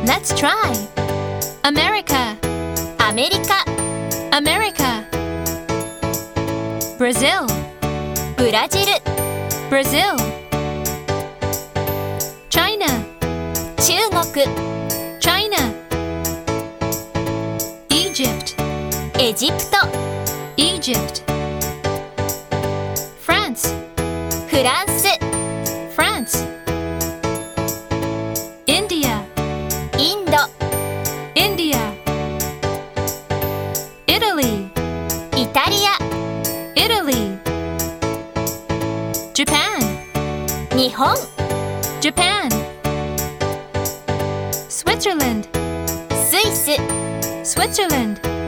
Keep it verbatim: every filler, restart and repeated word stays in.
Let's try. America, アメリカ、 America. Brazil, ブラジル、 Brazil. China, 中国、 China. Egypt, エジプト、 Egypt. France, フランス、 France. India, インド、 India. Italy, イタリア、 Italy. Japan, 日本、 Japan. Switzerland, スイス、 Switzerland.